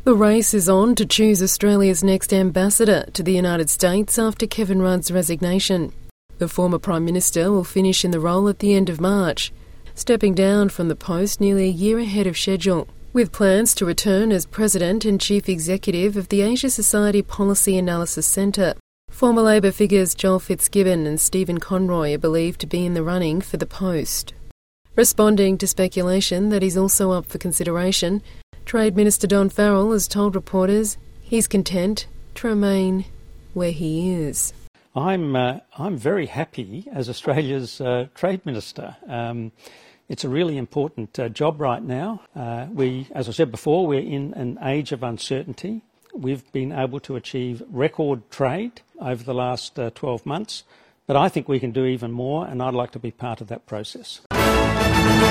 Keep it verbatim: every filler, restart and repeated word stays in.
The race is on to choose Australia's next ambassador to the United States after Kevin Rudd's resignation. The former Prime Minister will finish in the role at the end of March, stepping down from the post nearly a year ahead of schedule, with plans to return as President and Chief Executive of the Asia Society Policy Analysis Centre. Former Labor figures Joel Fitzgibbon and Stephen Conroy are believed to be in the running for the post. Responding to speculation that he's also up for consideration, Trade Minister Don Farrell has told reporters he's content to remain where he is. I'm uh, I'm very happy as Australia's uh, Trade Minister. Um, it's a really important uh, job right now. Uh, we, as I said before, we're in an age of uncertainty. We've been able to achieve record trade over the last uh, twelve months, but I think we can do even more, and I'd like to be part of that process.